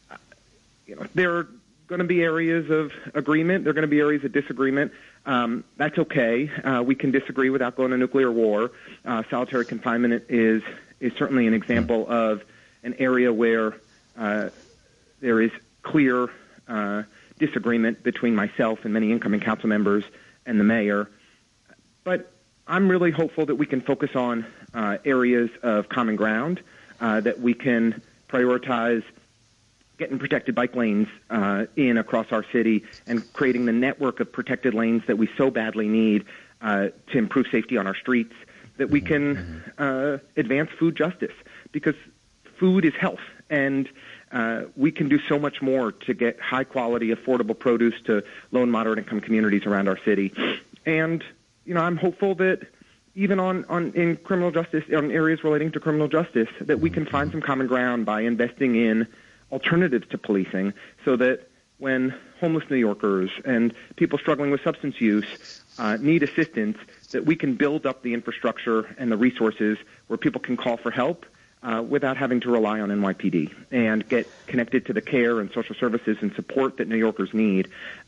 E: There are going to be areas of agreement. There are going to be areas of disagreement. That's okay. We can disagree without going to nuclear war. Solitary confinement is certainly an example of an area where there is clear disagreement between myself and many incoming council members and the mayor. But I'm really hopeful that we can focus on areas of common ground, that we can prioritize getting protected bike lanes in across our city and creating the network of protected lanes that we so badly need to improve safety on our streets, that we can advance food justice, because food is health, and we can do so much more to get high-quality, affordable produce to low and moderate-income communities around our city. And, I'm hopeful that even in criminal justice, on areas relating to criminal justice, that we can find some common ground by investing in alternatives to policing, so that when homeless New Yorkers and people struggling with substance use need assistance, that we can build up the infrastructure and the resources where people can call for help without having to rely on NYPD, and get connected to the care and social services and support that New Yorkers need,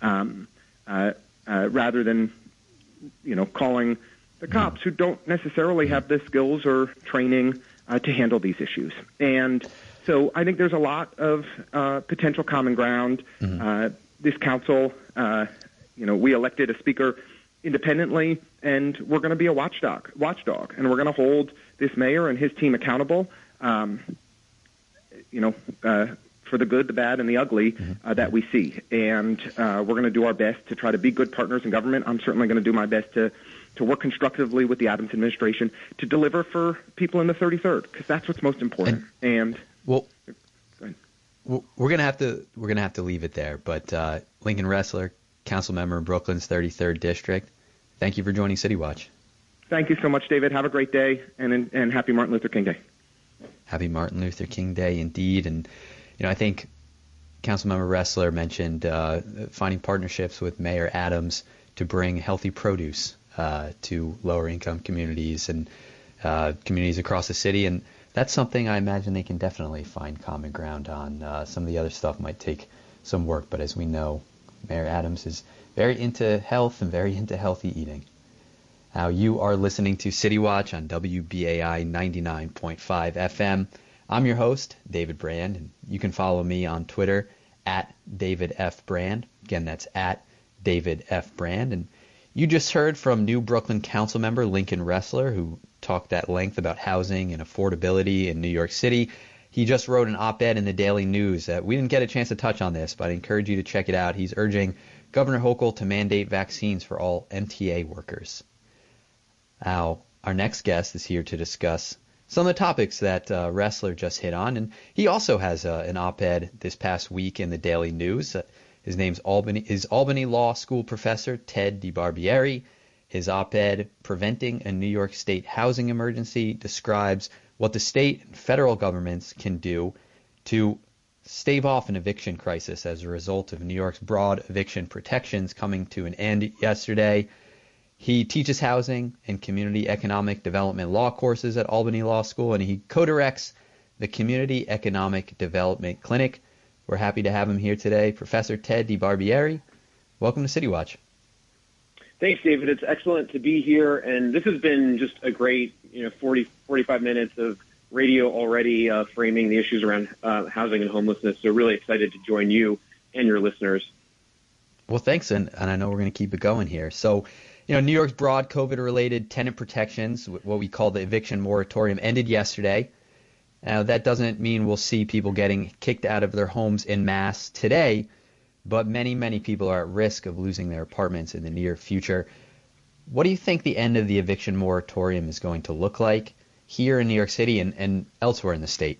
E: rather than, calling the cops who don't necessarily have the skills or training to handle these issues. And so I think there's a lot of potential common ground. This council, we elected a speaker independently, and we're going to be a watchdog, and we're going to hold this mayor and his team accountable, for the good, the bad, and the ugly that we see. And we're going to do our best to try to be good partners in government. I'm certainly going to do my best to work constructively with the Adams administration to deliver for people in the 33rd, because that's what's most important. Go ahead.
B: We're gonna have to leave it there. But Lincoln Ressler, council member in Brooklyn's 33rd district, thank you for joining City Watch.
E: Thank you so much, David. Have a great day, and happy Martin Luther King Day.
B: Happy Martin Luther King Day indeed. And, I think Councilmember Ressler mentioned finding partnerships with Mayor Adams to bring healthy produce to lower income communities and communities across the city. And that's something I imagine they can definitely find common ground on. Some of the other stuff might take some work, but as we know, Mayor Adams is very into health and very into healthy eating. Now, you are listening to City Watch on WBAI 99.5 FM. I'm your host, David Brand, and you can follow me on Twitter at David F. Brand. Again, that's at David F. Brand. And you just heard from new Brooklyn Council member Lincoln Ressler, who talked at length about housing and affordability in New York City. He just wrote an op-ed in the Daily News. We didn't get a chance to touch on this, but I encourage you to check it out. He's urging Governor Hochul to mandate vaccines for all MTA workers. Now, our next guest is here to discuss some of the topics that Ressler just hit on, and he also has an op-ed this past week in the Daily News. His name's Albany Law School professor Ted DiBarbieri. His op-ed, Preventing a New York State Housing Emergency, describes what the state and federal governments can do to stave off an eviction crisis as a result of New York's broad eviction protections coming to an end yesterday. He teaches housing and community economic development law courses at Albany Law School, and he co-directs the Community Economic Development Clinic. We're happy to have him here today. Professor Ted DiBarbieri, welcome to City Watch.
F: Thanks, David. It's excellent to be here, and this has been just a great 45 minutes of radio already framing the issues around housing and homelessness, so really excited to join you and your listeners.
B: Well, thanks, and I know we're going to keep it going here. So, New York's broad COVID-related tenant protections, what we call the eviction moratorium, ended yesterday. Now, that doesn't mean we'll see people getting kicked out of their homes en masse today, but many, many people are at risk of losing their apartments in the near future. What do you think the end of the eviction moratorium is going to look like here in New York City and elsewhere in the state?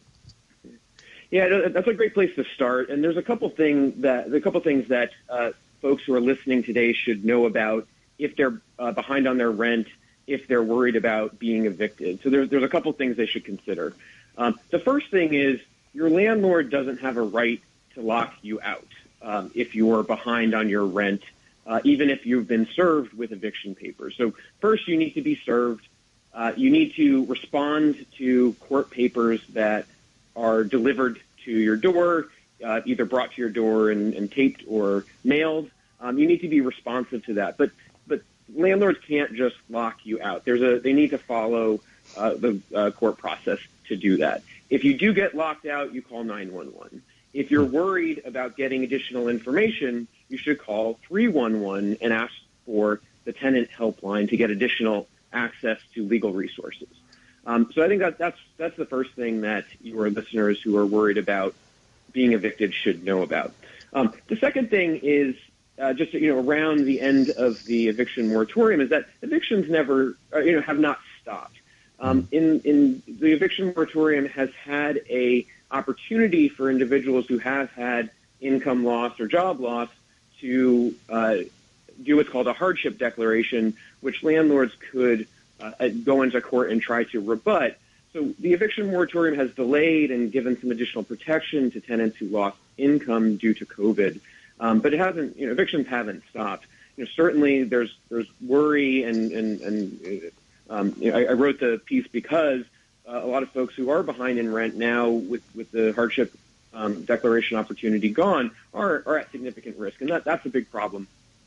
F: Yeah, that's a great place to start. And there's a couple things that folks who are listening today should know about if they're behind on their rent, if they're worried about being evicted. So there's a couple things they should consider. The first thing is your landlord doesn't have a right to lock you out if you're behind on your rent, even if you've been served with eviction papers. So first, you need to be served. You need to respond to court papers that are delivered to your door, either brought to your door and taped or mailed. You need to be responsive to that. But landlords can't just lock you out. They need to follow the court process to do that. If you do get locked out, you call 911. If you're worried about getting additional information, you should call 311 and ask for the tenant helpline to get additional access to legal resources. So I think that's the first thing that your listeners who are worried about being evicted should know about. The second thing is just around the end of the eviction moratorium is that evictions never have not stopped. In the eviction moratorium has had a opportunity for individuals who have had income loss or job loss to do what's called a hardship declaration, which landlords could go into court and try to rebut. So the eviction moratorium has delayed and given some additional protection to tenants who lost income due to COVID, but it hasn't. Evictions haven't stopped. Certainly there's worry and I wrote the piece because a lot of folks who are behind in rent now with the hardship declaration opportunity gone are at significant risk, and that's a big problem.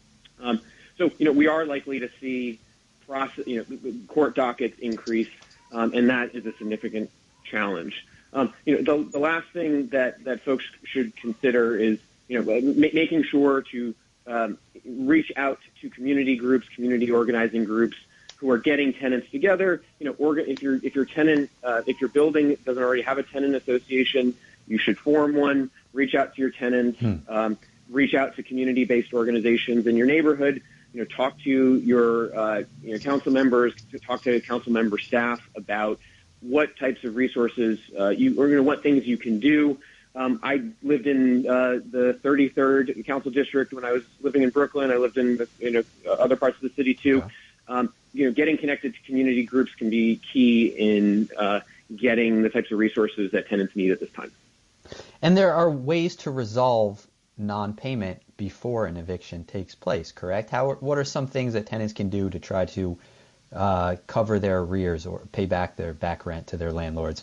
F: So we are likely to see court dockets increase, and that is a significant challenge. The last thing that folks should consider is making sure to reach out to community groups, community organizing groups who are getting tenants together. If your building doesn't already have a tenant association, you should form one. Reach out to your tenants. Reach out to community-based organizations in your neighborhood. Talk to your council members. Talk to council member staff about what types of resources what things you can do. I lived in the 33rd Council District when I was living in Brooklyn. I lived in other parts of the city too. Getting connected to community groups can be key in getting the types of resources that tenants need at this time.
B: And there are ways to resolve non-payment before an eviction takes place, correct? What are some things that tenants can do to try to cover their arrears or pay back their back rent to their landlords?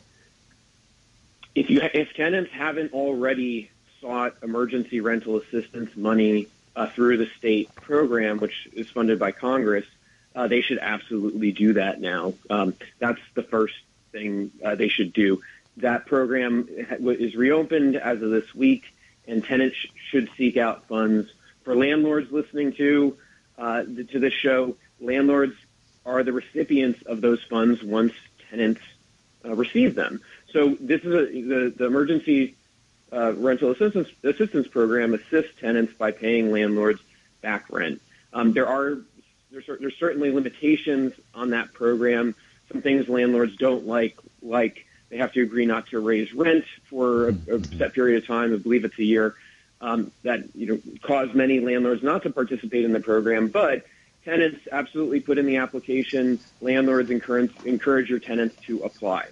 F: If tenants haven't already sought emergency rental assistance money through the state program, which is funded by Congress, they should absolutely do that now. That's the first thing they should do. That program is reopened as of this week, and tenants should seek out funds. For landlords listening to this show, landlords are the recipients of those funds once tenants receive them. So this is the emergency rental assistance program assists tenants by paying landlords back rent. There's certainly limitations on that program. Some things landlords don't like they have to agree not to raise rent for a set period of time. I believe it's a year. That cause many landlords not to participate in the program. But tenants absolutely put in the application. Landlords encourage your tenants to apply.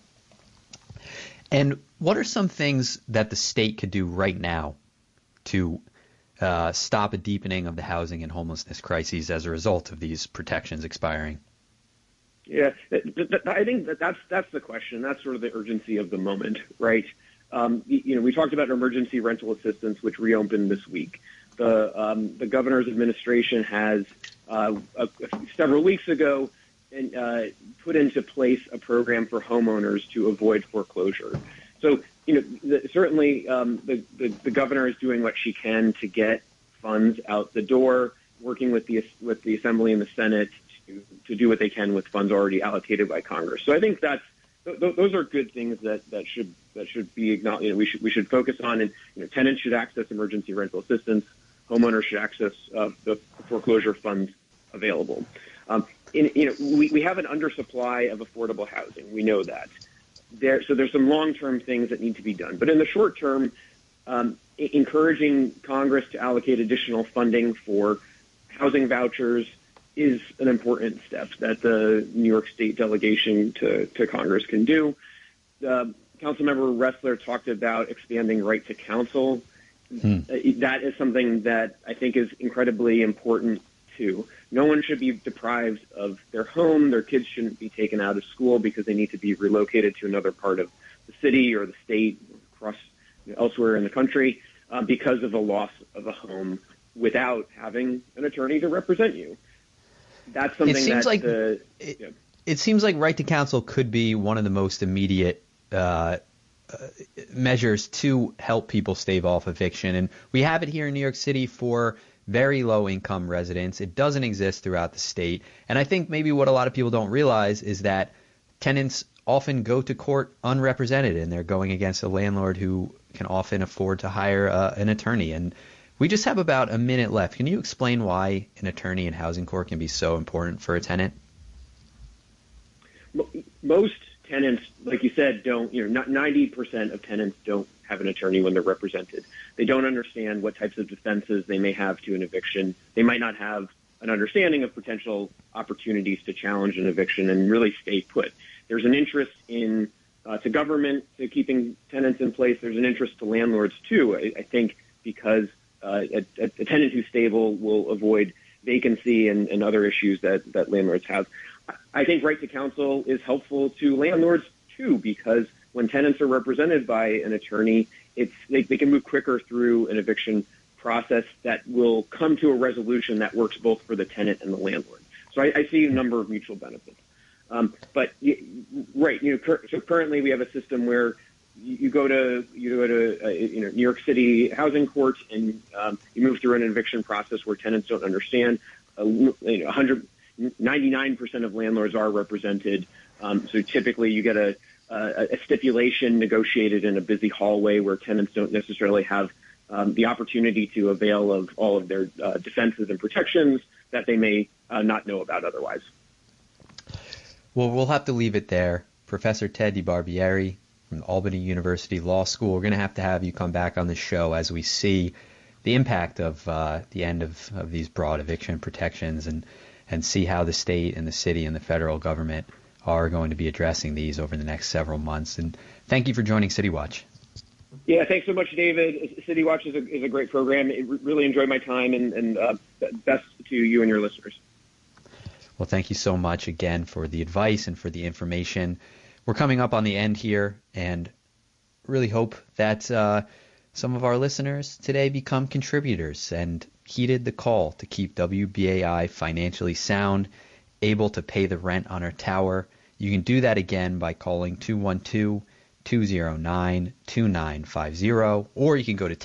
B: And what are some things that the state could do right now to stop a deepening of the housing and homelessness crises as a result of these protections expiring?
F: Yeah, I think that's the question. That's sort of the urgency of the moment, right? We talked about emergency rental assistance, which reopened this week. The governor's administration has several weeks ago put into place a program for homeowners to avoid foreclosure. So, certainly the governor is doing what she can to get funds out the door, working with the Assembly and the Senate to do what they can with funds already allocated by Congress. So I think those are good things that should be acknowledged. We should focus on, and tenants should access emergency rental assistance. Homeowners should access the foreclosure funds available. We have an undersupply of affordable housing. We know that. So there's some long-term things that need to be done. But in the short term, encouraging Congress to allocate additional funding for housing vouchers is an important step that the New York State delegation to Congress can do. Councilmember Ressler talked about expanding right to counsel. That is something that I think is incredibly important too. No one should be deprived of their home. Their kids shouldn't be taken out of school because they need to be relocated to another part of the city or the state, across elsewhere in the country, because of a loss of a home without having an attorney to represent you. That's something
B: it seems like right to counsel could be one of the most immediate measures to help people stave off eviction. And we have it here in New York City for very low-income residents. It doesn't exist throughout the state. And I think maybe what a lot of people don't realize is that tenants often go to court unrepresented, and they're going against a landlord who can often afford to hire an attorney. And we just have about a minute left. Can you explain why an attorney in housing court can be so important for a tenant?
F: Most tenants, like you said, don't. 90% of tenants don't have an attorney when they're represented. They don't understand what types of defenses they may have to an eviction. They might not have an understanding of potential opportunities to challenge an eviction and really stay put. There's an interest to government to keeping tenants in place. There's an interest to landlords too. I think because a tenant who's stable will avoid vacancy and other issues that landlords have. I think right to counsel is helpful to landlords too, because when tenants are represented by an attorney, they can move quicker through an eviction process that will come to a resolution that works both for the tenant and the landlord. So I see a number of mutual benefits. So currently we have a system where you go to New York City housing court and you move through an eviction process where tenants don't understand. 99% of landlords are represented. So typically you get a stipulation negotiated in a busy hallway where tenants don't necessarily have the opportunity to avail of all of their defenses and protections that they may not know about otherwise.
B: Well, we'll have to leave it there. Professor Ted DeBarbieri from Albany University Law School. We're going to have you come back on the show as we see the impact of the end of these broad eviction protections and see how the state and the city and the federal government are going to be addressing these over the next several months. And thank you for joining City Watch.
F: Yeah, thanks so much, David. City Watch is a great program. I really enjoyed my time, and best to you and your listeners.
B: Well, thank you so much again for the advice and for the information. We're coming up on the end here, and really hope that some of our listeners today become contributors and heeded the call to keep WBAI financially sound, able to pay the rent on our tower. You can do that again by calling 212-209-2950, or you can go to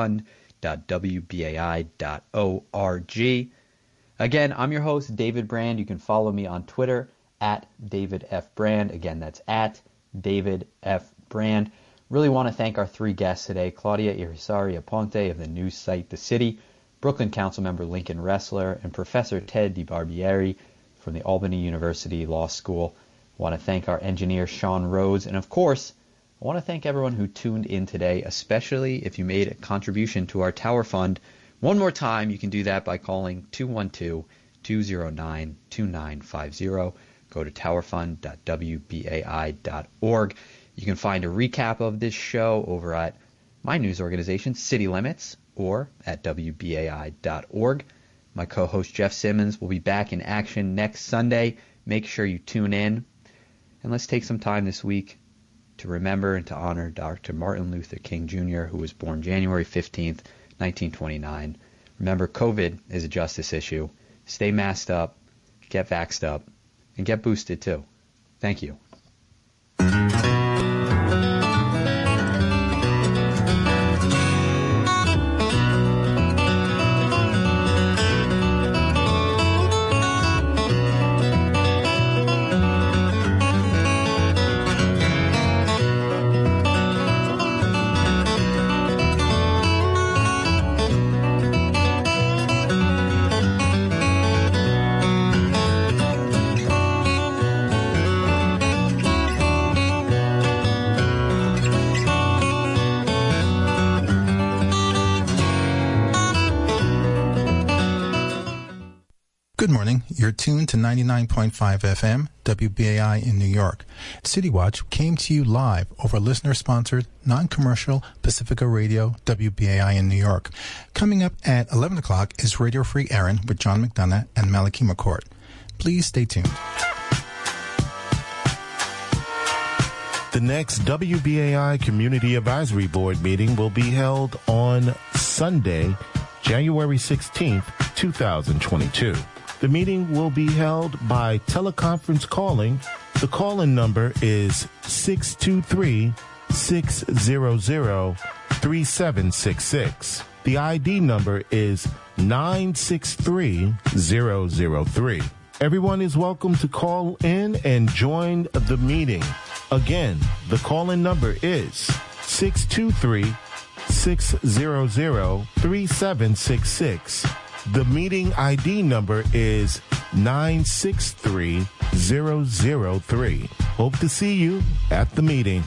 B: towerfund.wbai.org. Again, I'm your host, David Brand. You can follow me on Twitter at David F. Brand. Again, that's at David F. Brand. Really want to thank our three guests today, Claudia Irizarry Aponte of the news site The City, Brooklyn Councilmember Lincoln Ressler, and Professor Ted DiBarbieri from the Albany University Law School. I want to thank our engineer, Sean Rhodes, and of course, I want to thank everyone who tuned in today, especially if you made a contribution to our Tower Fund. One more time, you can do that by calling 212-209-2950. Go to towerfund.wbai.org. You can find a recap of this show over at my news organization, City Limits, or at wbai.org. My co-host Jeff Simmons will be back in action next Sunday. Make sure you tune in. And let's take some time this week to remember and to honor Dr. Martin Luther King Jr., who was born January 15th, 1929. Remember, COVID is a justice issue. Stay masked up, get vaxxed up, and get boosted too. Thank you.
G: Good morning. You're tuned to 99.5 FM, WBAI in New York. City Watch came to you live over listener-sponsored, non-commercial Pacifica Radio, WBAI in New York. Coming up at 11 o'clock is Radio Free Aaron with John McDonough and Malachi McCourt. Please stay tuned.
H: The next WBAI Community Advisory Board meeting will be held on Sunday, January 16th, 2022. The meeting will be held by teleconference calling. The call-in number is 623-600-3766. The ID number is 963003. Everyone is welcome to call in and join the meeting. Again, the call-in number is 623-600-3766. The meeting ID number is 963003. Hope to see you at the meeting.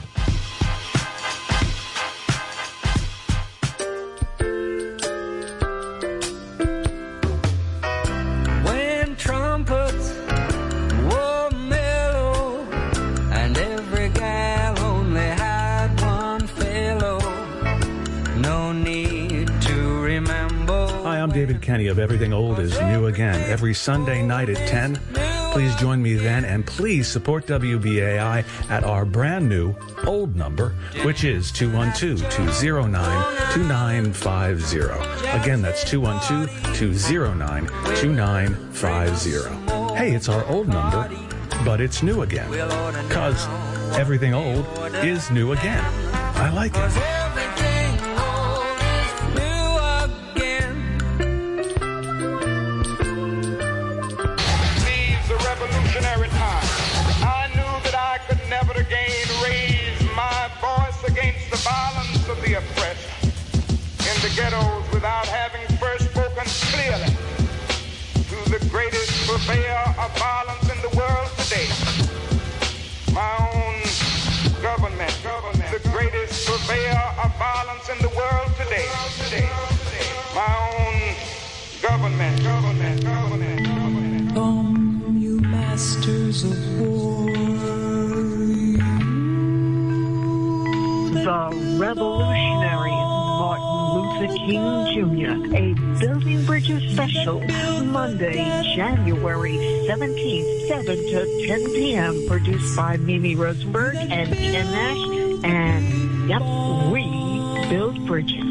I: When trumpets were mellow and every gal only had one fellow, no need to remember.
J: Hi, I'm David Kenny of Everything Old is New Again, every Sunday night at 10. Please join me then, and please support WBAI at our brand new old number, which is 212-209-2950. Again, that's 212-209-2950. Hey, it's our old number, but it's new again, because everything old is new again. I like it.
K: Ghettos without having first spoken clearly to the greatest purveyor of violence in the world today. My own government, the greatest purveyor of violence in the world today. My own government.
I: Come, you masters of war.
L: the revolutionary Martin Luther King Jr., a Building Bridges special, Monday, January 17th, 7 to 10 p.m., produced by Mimi Rosenberg and Ken Nash, and yep, we build bridges.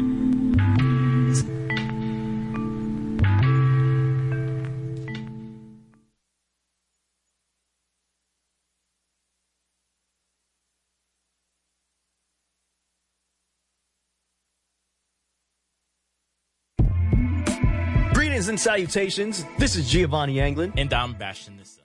M: Greetings and salutations. This is Giovanni Anglin.
N: And I'm Bastion Nissa.